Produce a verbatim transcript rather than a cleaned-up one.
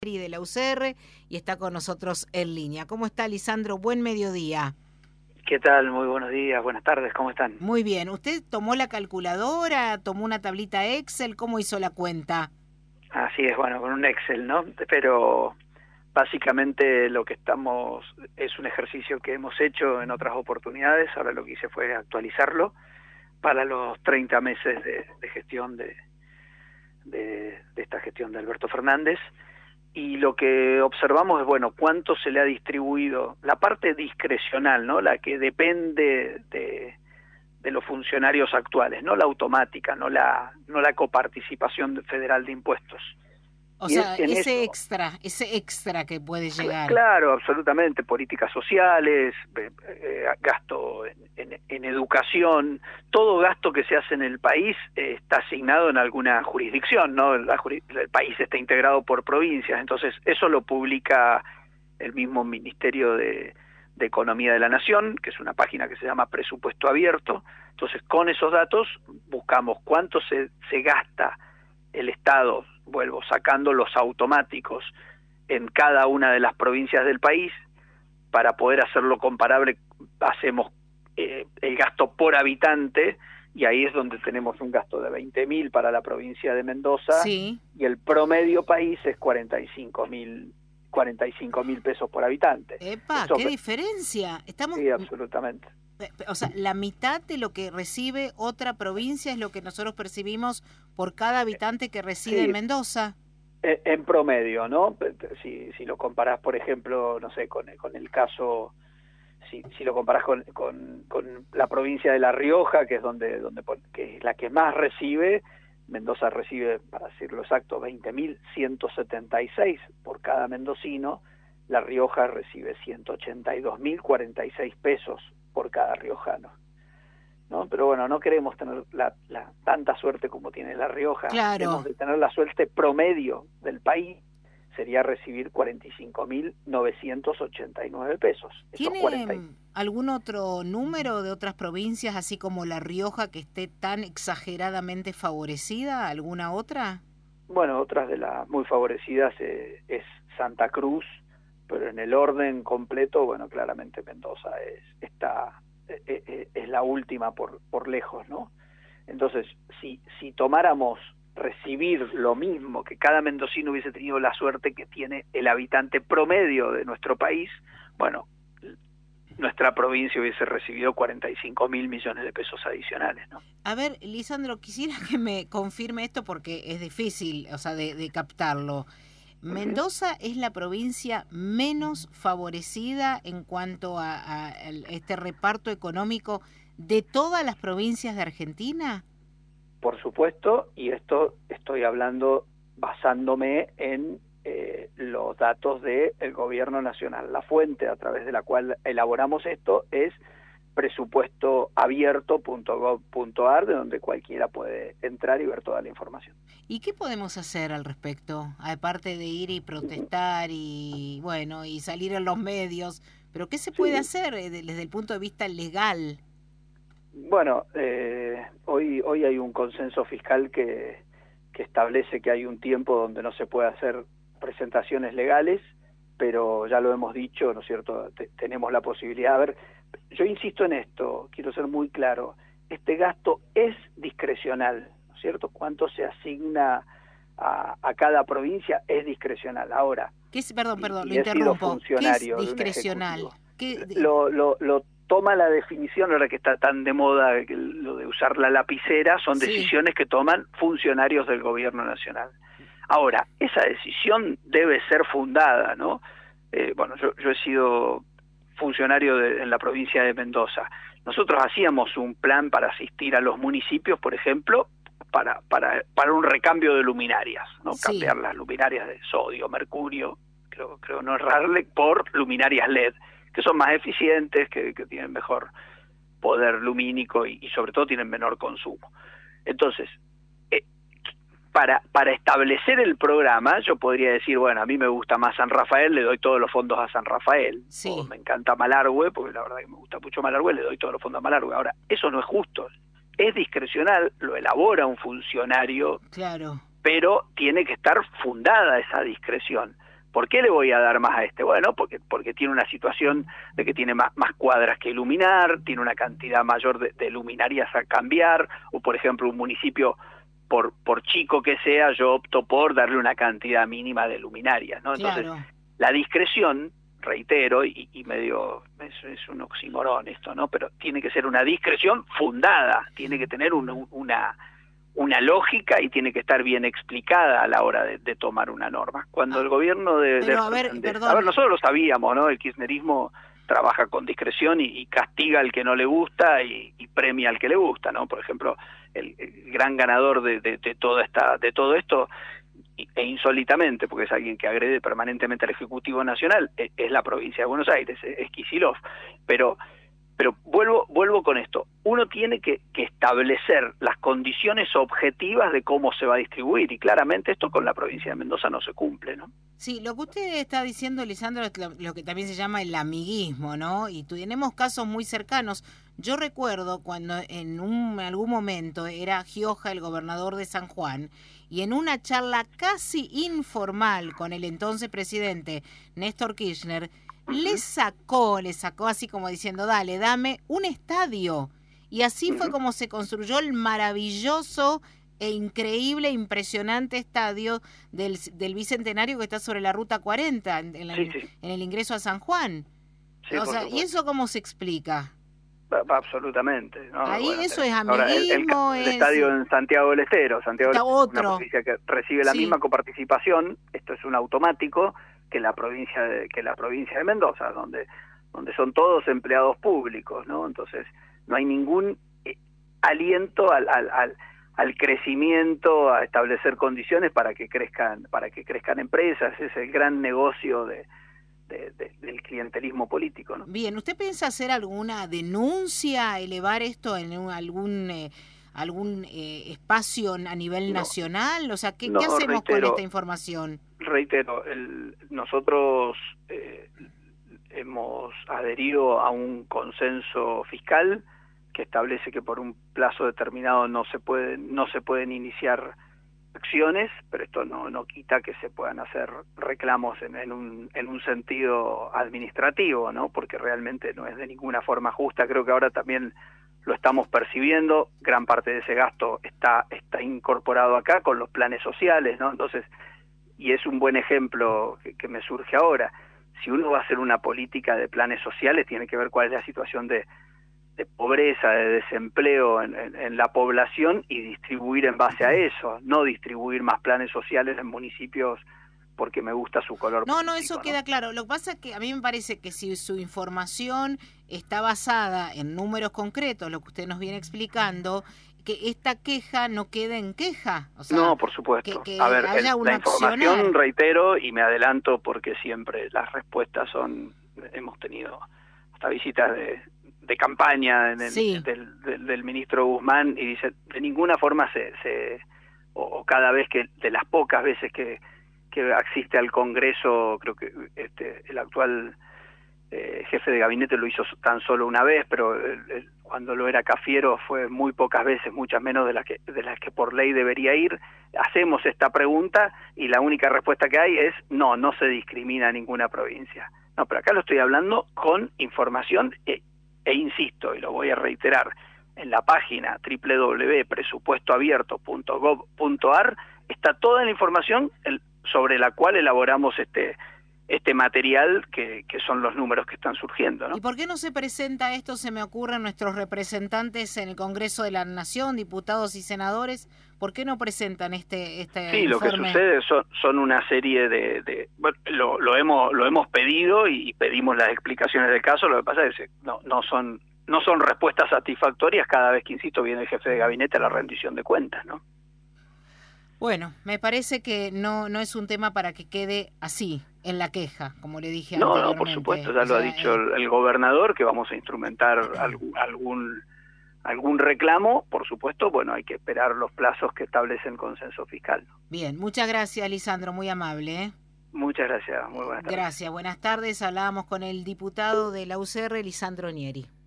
y de la U C R y está con nosotros en línea. ¿Cómo está, Lisandro? Buen mediodía. ¿Qué tal? Muy buenos días, buenas tardes, ¿cómo están? Muy bien. ¿Usted tomó la calculadora, tomó una tablita Excel? ¿Cómo hizo la cuenta? Así es, bueno, con un Excel, ¿no? Pero básicamente lo que estamos es un ejercicio que hemos hecho en otras oportunidades. Ahora lo que hice fue actualizarlo para los treinta meses de, de gestión de, de, de esta gestión de Alberto Fernández. Y lo que observamos es, bueno, cuánto se le ha distribuido, la parte discrecional, ¿no? La que depende de, de los funcionarios actuales, no la automática, no la, no la coparticipación federal de impuestos. O Y sea, es, ese eso, extra, ese extra que puede llegar. Claro, absolutamente, políticas sociales, eh, eh, gasto en, en, en educación, todo gasto que se hace en el país eh, está asignado en alguna jurisdicción, ¿no? La, el país está integrado por provincias, entonces eso lo publica el mismo Ministerio de, de Economía de la Nación, que es una página que se llama Presupuesto Abierto. Entonces, con esos datos buscamos cuánto se, se gasta el Estado, vuelvo, sacando los automáticos en cada una de las provincias del país. Para poder hacerlo comparable, hacemos eh, el gasto por habitante, y ahí es donde tenemos un gasto de veinte mil para la provincia de Mendoza, sí. Y el promedio país es cuarenta y cinco mil pesos por habitante. ¡Epa! Esto, ¡Qué diferencia! Estamos... Sí, absolutamente. O sea, la mitad de lo que recibe otra provincia es lo que nosotros percibimos por cada habitante que reside sí, en Mendoza. En, en promedio, ¿no? Si, si lo comparás, por ejemplo, no sé, con, con el caso, si, si lo comparás con, con, con la provincia de La Rioja, que es donde, donde que es la que más recibe, Mendoza recibe, para decirlo exacto, veinte mil ciento setenta y seis por cada mendocino. La Rioja recibe ciento ochenta y dos mil cuarenta y seis pesos por cada riojano, ¿no? Pero bueno, no queremos tener la, la tanta suerte como tiene La Rioja. Claro. Queremos de tener la suerte promedio del país, sería recibir cuarenta y cinco mil novecientos ochenta y nueve pesos. ¿Tiene cuarenta algún otro número de otras provincias, así como La Rioja, que esté tan exageradamente favorecida? ¿Alguna otra? Bueno, otras de las muy favorecidas eh, es Santa Cruz, pero en el orden completo, bueno, claramente Mendoza es está eh, eh, es la última por por lejos, ¿no? Entonces, si si tomáramos recibir lo mismo, que cada mendocino hubiese tenido la suerte que tiene el habitante promedio de nuestro país, bueno, nuestra provincia hubiese recibido cuarenta y cinco mil millones de pesos adicionales, ¿no? A ver, Lisandro, quisiera que me confirme esto porque es difícil, o sea, de, de captarlo. ¿Mendoza uh-huh. es la provincia menos favorecida en cuanto a, a, a este reparto económico de todas las provincias de Argentina? Por supuesto, y esto estoy hablando basándome en eh, los datos del Gobierno Nacional. La fuente a través de la cual elaboramos esto es presupuesto abierto punto gov punto ar, de donde cualquiera puede entrar y ver toda la información. ¿Y qué podemos hacer al respecto? Aparte de ir y protestar y bueno, y salir en los medios, pero ¿qué se puede sí. hacer desde el punto de vista legal? Bueno, eh, hoy hoy hay un consenso fiscal que, que establece que hay un tiempo donde no se puede hacer presentaciones legales, pero ya lo hemos dicho, ¿no es cierto? Te, tenemos la posibilidad. A ver, yo insisto en esto, quiero ser muy claro, este gasto es discrecional, ¿no es cierto? Cuánto se asigna a, a cada provincia es discrecional. Ahora, ¿Qué es, perdón, perdón, y, lo y interrumpo. ¿Qué es discrecional? ¿Qué? Lo, lo, lo toma la definición, ahora que está tan de moda lo de usar la lapicera, son sí. decisiones que toman funcionarios del Gobierno Nacional. Ahora, esa decisión debe ser fundada, ¿no? Eh, bueno, yo, yo he sido funcionario de, en la provincia de Mendoza. Nosotros hacíamos un plan para asistir a los municipios, por ejemplo, para para para un recambio de luminarias, ¿no? Sí. Cambiar las luminarias de sodio, mercurio, creo creo no errarle, por luminarias L E D, que son más eficientes, que, que tienen mejor poder lumínico y, y sobre todo tienen menor consumo. Entonces, eh, para para establecer el programa, yo podría decir, bueno, a mí me gusta más San Rafael, le doy todos los fondos a San Rafael. Sí. O me encanta Malargüe, porque la verdad que me gusta mucho Malargüe, le doy todos los fondos a Malargüe. Ahora, eso no es justo. Es discrecional, lo elabora un funcionario, claro. pero tiene que estar fundada esa discreción. ¿Por qué le voy a dar más a este? Bueno, porque porque tiene una situación de que tiene más, más cuadras que iluminar, tiene una cantidad mayor de, de luminarias a cambiar, o por ejemplo un municipio, por por chico que sea, yo opto por darle una cantidad mínima de luminarias, ¿no? Entonces, Claro. la discreción, reitero, y, y medio, es, es un oxímoron esto, ¿no? Pero tiene que ser una discreción fundada, tiene que tener un, una... una lógica y tiene que estar bien explicada a la hora de, de tomar una norma. Cuando Ah, el gobierno de... pero de, a ver, de, perdón. a ver, nosotros lo sabíamos, ¿no? El kirchnerismo trabaja con discreción y, y castiga al que no le gusta y, y premia al que le gusta, ¿no? Por ejemplo, el, el gran ganador de, de, de, toda esta, de todo esto, e insólitamente, porque es alguien que agrede permanentemente al Ejecutivo Nacional, es, es la provincia de Buenos Aires, es, es Kicillof. Pero... Pero vuelvo vuelvo con esto. Uno tiene que, que establecer las condiciones objetivas de cómo se va a distribuir, y claramente esto con la provincia de Mendoza no se cumple, ¿no? Sí, lo que usted está diciendo, Lisandro, es lo, lo que también se llama el amiguismo, ¿no? Y tenemos casos muy cercanos. Yo recuerdo cuando en un en algún momento era Gioja el gobernador de San Juan, y en una charla casi informal con el entonces presidente Néstor Kirchner, le sacó, le sacó así como diciendo, dale, dame un estadio. Y así fue como se construyó el maravilloso e increíble, impresionante estadio del, del Bicentenario que está sobre la Ruta cuarenta, en, en, la, Sí, sí. en el ingreso a San Juan. Sí, o por sea, supuesto. ¿y eso cómo se explica? Absolutamente, ¿no? Ahí Bueno, eso es ahora, el, el, amiguismo, el es... estadio en Santiago del Estero, Santiago del Está Estero es una otro. provincia que recibe la Sí. misma coparticipación, esto es un automático, que la provincia de, que la provincia de Mendoza, donde donde son todos empleados públicos, ¿no? Entonces, no hay ningún eh, aliento al, al, al, al crecimiento, a establecer condiciones para que crezcan, para que crezcan empresas. Ese es el gran negocio de De, de, del clientelismo político, ¿no? Bien, ¿usted piensa hacer alguna denuncia, elevar esto en un, algún eh, algún eh, espacio a nivel No, nacional? O sea, ¿qué, no, ¿qué hacemos reitero, con esta información? Reitero, el, nosotros eh, hemos adherido a un consenso fiscal que establece que por un plazo determinado no se puede, no se pueden iniciar acciones, pero esto no, no quita que se puedan hacer reclamos en, en, un, en un sentido administrativo, ¿no? Porque realmente no es de ninguna forma justa. Creo que ahora también lo estamos percibiendo, gran parte de ese gasto está, está incorporado acá con los planes sociales, ¿no? Entonces, y es un buen ejemplo que, que me surge ahora. Si uno va a hacer una política de planes sociales, tiene que ver cuál es la situación de de pobreza, de desempleo en, en, en la población y distribuir en base a eso, no distribuir más planes sociales en municipios porque me gusta su color No, político, no, eso ¿no? queda claro. Lo que pasa es que a mí me parece que si su información está basada en números concretos, lo que usted nos viene explicando, que esta queja no quede en queja. O sea, no, por supuesto. Que, que a ver, haya el, un la información, accionar. reitero, y me adelanto porque siempre las respuestas son, hemos tenido hasta visitas de de campaña en el, Sí. del, del, del ministro Guzmán, y dice, de ninguna forma se, se o, o cada vez que, de las pocas veces que, que asiste al Congreso, creo que este el actual eh, jefe de gabinete lo hizo tan solo una vez, pero el, el, cuando lo era Cafiero fue muy pocas veces, muchas menos de las que de las que por ley debería ir. Hacemos esta pregunta y la única respuesta que hay es no, no se discrimina a ninguna provincia. No, pero acá lo estoy hablando con información e, e insisto, y lo voy a reiterar, en la página doble u doble u doble u punto presupuesto abierto punto gov punto ar está toda la información el, sobre la cual elaboramos este este material que, que son los números que están surgiendo, ¿no? ¿Y por qué no se presenta esto, se me ocurre, a nuestros representantes en el Congreso de la Nación, diputados y senadores? ¿Por qué no presentan este este Sí, informe? lo que sucede son, son una serie de... de bueno, lo, lo, hemos, lo hemos pedido y pedimos las explicaciones del caso, lo que pasa es que no, no son no son respuestas satisfactorias cada vez que, insisto, viene el jefe de gabinete a la rendición de cuentas, ¿no? Bueno, me parece que no no es un tema para que quede así, en la queja, como le dije no, anteriormente. No, por supuesto, ya o lo sea, ha dicho eh... el, el gobernador, que vamos a instrumentar algún, algún algún reclamo, por supuesto, bueno, hay que esperar los plazos que establece el consenso fiscal. Bien, muchas gracias, Lisandro, muy amable, ¿eh? Muchas gracias, muy buenas tardes. Gracias, buenas tardes, hablábamos con el diputado de la U C R, Lisandro Nieri.